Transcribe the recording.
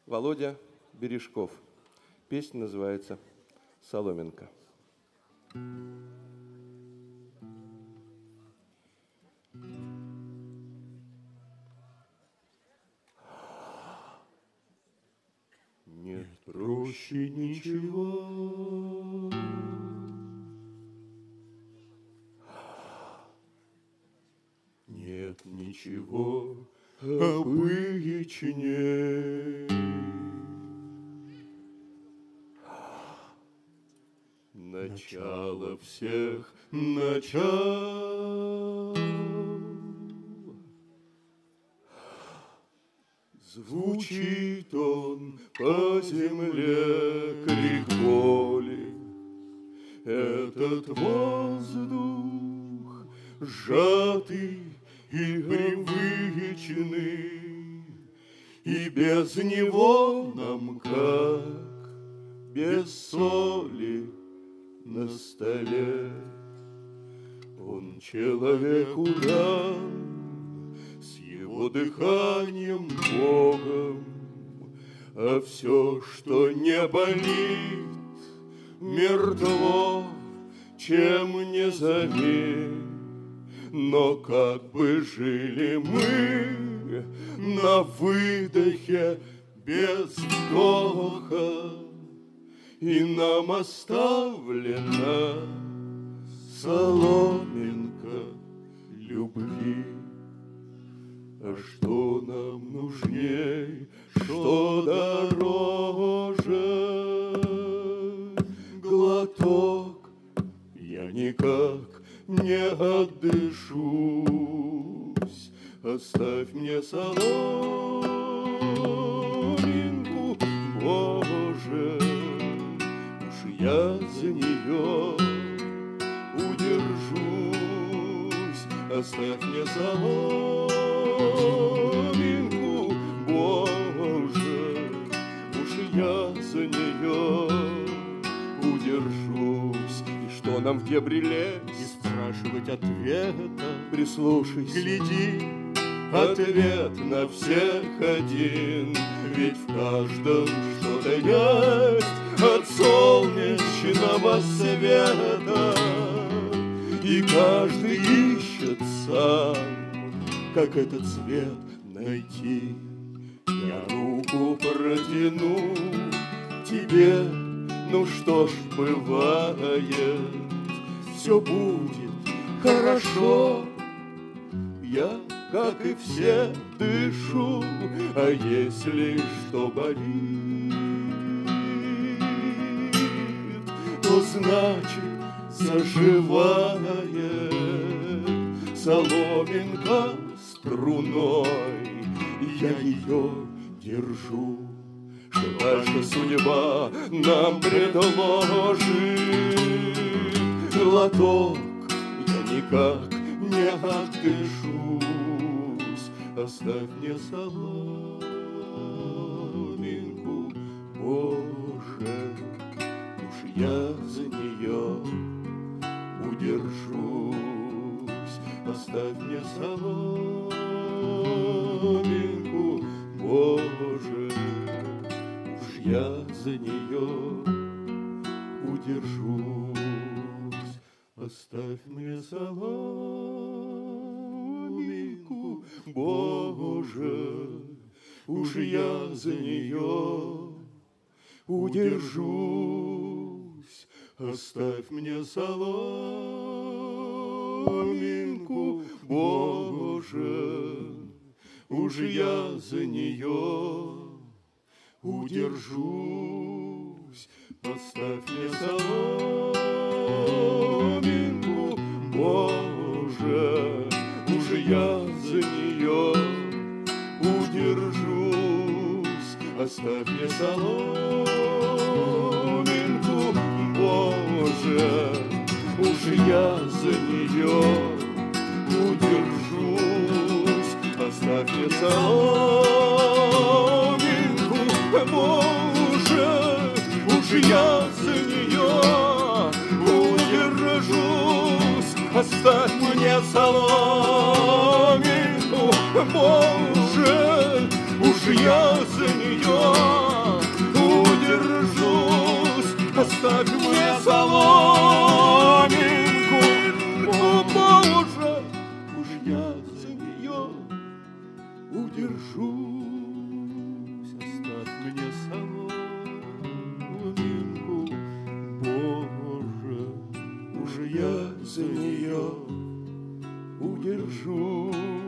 Володя Бережков. Песня называется «Соломинка». Нет проще ничего, нет ничего обычней. Начало всех начал. Звучит он по земле, крик боли. Этот воздух сжатый и привычный, и без него нам как без соли на столе. Он человеку дан с его дыханием Богом, а все, что не болит, мертво, чем не зови. Но как бы жили мы на выдохе без вдоха, и нам оставлена соломинка любви. А что нам нужней, что дороже? Глоток, я никак не отдышусь. Оставь мне соломинку, Боже, уж я за нее удержусь. Оставь мне соломинку, Боже, уж я за нее удержусь. И что нам в дебри лезть и спрашивать ответа? Прислушайся, гляди, ответ на всех один, ведь в каждом что-то есть от солнечного света, и каждый ищет сам, как этот свет найти. Я руку протяну тебе, ну что ж, бывает, все будет хорошо. Я, как и все, дышу, а если что болит, то значит заживает соломинка струной, я ее держу. Что дальше судьба нам предложит? Глоток, я никак не отдышусь. Оставь мне соломинку, Боже, уж я за нее удержусь. Оставь мне соломинку, Боже, уж я за нее удержусь. Оставь мне соломинку, Боже, уж я за нее удержусь. Оставь мне соломинку, Боже, уж я за нее удержусь. Оставь мне соломинку, Боже, уж я за нее удержусь. Оставь мне соломинку, Боже, уж я за нее удержусь. Оставь мне соломинку, Боже, уж я за нее удержусь. Оставь мне соломинку, Боже, уж я за нее оставь мне соломинку. О, Боже, уж я за нее удержусь. Оставь мне соломинку. Боже, уж я за нее удержусь.